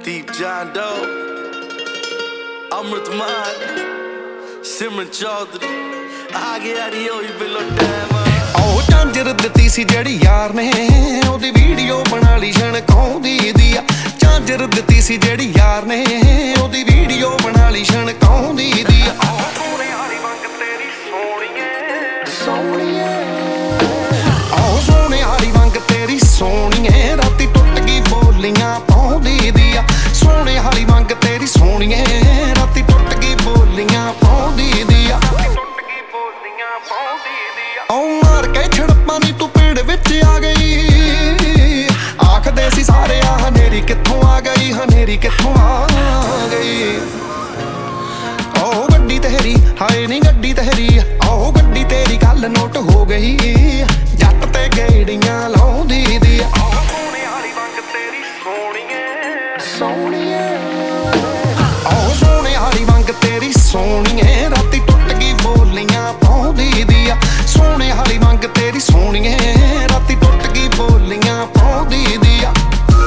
Deep John Doe, Amrit Maan, Simran Chaudhary, आ गया नी ओही below time. ਉਹ ਝਾਂਜਰ ਦਿੱਤੀ ਸੀ ਜਿਹੜੀ ਯਾਰ ਨੇ, ਉਹਦੀ ਵੀਡੀਓ ਬਣਾ ਲਈ ਛਣਕਾਉਂਦੀ ਦੀ ਆ। ਝਾਂਜਰ ਦਿੱਤੀ ਸੀ ਜਿਹੜੀ ਯਾਰ ਨੇ, ਉਹਦੀ ਵੀਡੀਓ ਬਣਾ ਲਈ ਛਣਕਾਉਂਦੀ ਦੀ ਆ। ਸੋਹਣੇ ਵਾਲੀ ਮੰਗ ਤੇਰੀ ਸੋਹਣੀਏ ਸੋਹਣੀਏ, ਆਹ ਸੋਹਣੇ ਵਾਲੀ ਮੰਗ ਤੇਰੀ ਸੋਹਣੀਏ, ਰਾਤੀ ਟੁੱਟ ਗਈ ਬੋਲੀਆਂ ਪਾਉਂਦੀ ਦੀ ਆ। ਸੋਹਣੇ ਵਾਲੀ ਮੰਗ ਤੇਰੀ ਸੋਹਣੀਏ, ਰਾਤੀ ਟੁੱਟ ਗਈ ਬੋਲੀਆਂ ਪਾਉਂਦੀ ਦੀ ਆ। ਆਉ ਮਾਰ ਕੇ ਛੜਪਾਂ ਨੀ ਤੂੰ ਪਿੰਡ ਵਿੱਚ ਆ ਗਈ, ਆਖਦੇ ਸੀ ਸਾਰੇ ਆ ਹਨੇਰੀ ਕਿੱਥੋਂ ਆ ਗਈ, ਹਨੇਰੀ ਕਿੱਥੋਂ ਆ ਗਈ। ਆਓ ਗੱਡੀ ਤੇਰੀ ਹਾਏ ਨੀ ਗੱਡੀ ਤੇਰੀ, ਆਓ ਗੱਡੀ ਤੇਰੀ ਗੱਲ ਨੋਟ ਹੋ ਗਈ, ਜੱਟ ਤੇ ਗੇੜੀਆਂ ਲਾਉਂਦੀ ਦੀ। ਸੋਹਣੇ ਵਾਲੀ ਮੰਗ ਤੇਰੀ ਸੋਹਣੀਏ ਸੋਹਣੀਏ, ਆਓ ਸੋਹਣੇ ਵਾਲੀ ਮੰਗ ਤੇਰੀ ਸੋਹਣੀਏ, ਰਾਤੀ ਟੁੱਟ ਗਈ ਬੋਲੀਆਂ ਪਾਉਂਦੀ ਦੀ ਆ। ਸੋਹਣੇ ਵਾਲੀ ਮੰਗ ਤੇਰੀ ਸੋਹਣੀਏ, ਰਾਤੀ ਟੁੱਟ ਗਈ ਬੋਲੀਆਂ ਪਾਉਂਦੀ ਦੀ ਆ।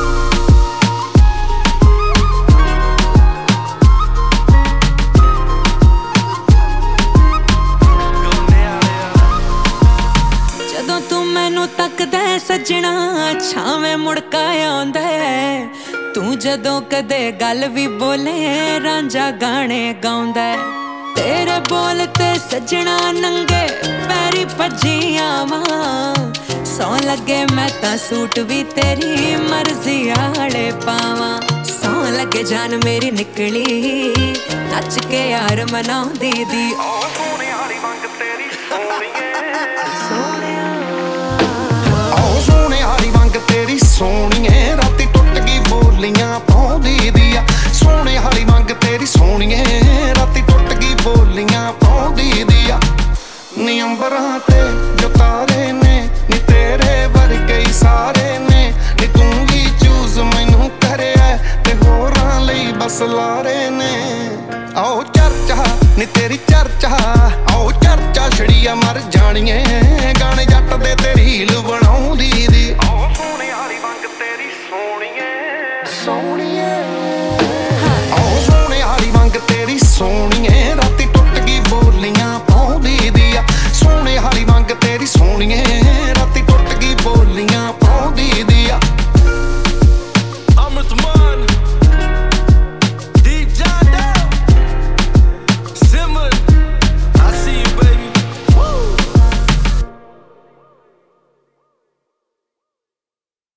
ਜਦੋਂ ਤੂੰ ਮੈਨੂੰ ਤੱਕਦਾ ਸੱਜਣਾ, ਛਾਵੇਂ ਮੁੜਕਾ ਆਉਂਦਾ। ਤੂੰ ਜਦੋਂ ਕਦੇ ਗੱਲ ਵੀ ਬੋਲੇ, ਰਾਂਝਾ ਗਾਣੇ ਗਾਉਂਦਾ। ਤੇਰੇ ਬੋਲ ਤੇ ਸੱਜਣਾ ਨੰਗੇ ਪੈਰੀ ਭੱਜੀ ਆਵਾਂ, ਸੌ ਲੱਗੇ ਮੈਂ ਤਾਂ ਸੂਟ ਵੀ ਤੇਰੀ ਮਰਜ਼ੀ ਆਲੇ ਪਾਵਾਂ। ਸੌ ਲੱਗੇ ਜਾਨ ਮੇਰੀ ਨਿਕਲੀ ਨੱਚ ਕੇ ਯਾਰ ਮਨਾਉਂਦੀ ਦੀ। ਸੋਹਣੇ ਵਾਲੀ ਮੰਗ ਤੇਰੀ ਸੋਹਣੀਏ ਸੋਹਣਿਆ, ਆਓ ਸੋਹਣੇ ਵਾਲੀ ਮੰਗ ਤੇਰੀ ਸੋਹਣੀਏ, ਰਾਤੀ ਟੁੱਟ ਗਈ ਬੋਲੀਆਂ ਪਾਉਂਦੀ ਦੀ ਆ। ਸੋਹਣੇ ਵਾਲੀ ਮੰਗ ਤੇਰੀ ਸੋਹਣੀਏ, ਰਾਤੀ ਟੁੱਟ ਗਈ ਬੋਲੀਆਂ ਪਾਉਂਦੀ ਦੀ ਆ। ਨੀ ਅੰਬਰਾਂ ਤੇ ਜੋ ਤਾਰੇ ਨੇ, ਨੀ ਤੇਰੇ ਵਰਗੇ ਹੀ ਸਾਰੇ ਨੇ, ਨੀ ਤੂੰ ਵੀ ਚੂਜ਼ ਮੈਨੂੰ ਕਰਿਆ ਤੇ ਹੋਰਾਂ ਲਈ ਬਸ ਲਾਰੇ ਨੇ। ਆਓ ਚਰਚਾ ਨੀ ਤੇਰੀ ਚਰਚਾ,